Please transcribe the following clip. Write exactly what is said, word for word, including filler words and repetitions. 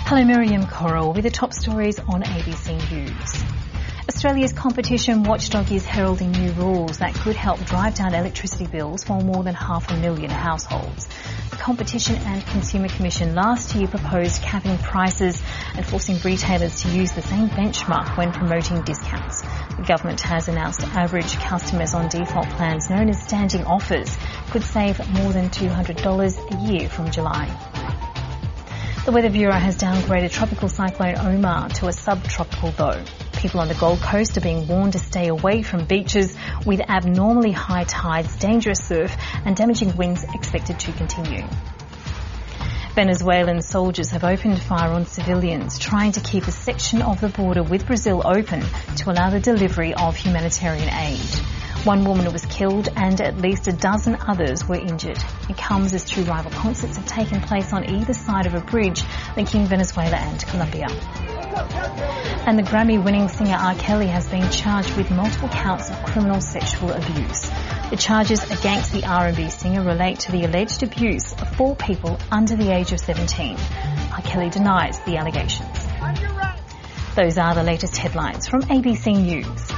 Hello, Miriam Coral with the top stories on A B C News. Australia's competition watchdog is heralding new rules that could help drive down electricity bills for more than half a million households. The Competition and Consumer Commission last year proposed capping prices and forcing retailers to use the same benchmark when promoting discounts. The government has announced average customers on default plans known as standing offers could save more than two hundred dollars a year from July. The Weather Bureau has downgraded tropical cyclone Omar to a subtropical low. People on the Gold Coast are being warned to stay away from beaches with abnormally high tides, dangerous surf and damaging winds expected to continue. Venezuelan soldiers have opened fire on civilians, trying to keep a section of the border with Brazil open to allow the delivery of humanitarian aid. One woman was killed and at least a dozen others were injured. It comes as two rival concerts have taken place on either side of a bridge linking Venezuela and Colombia. And the Grammy-winning singer R. Kelly has been charged with multiple counts of criminal sexual abuse. The charges against the R and B singer relate to the alleged abuse of four people under the age of seventeen. R. Kelly denies the allegations. Those are the latest headlines from A B C News.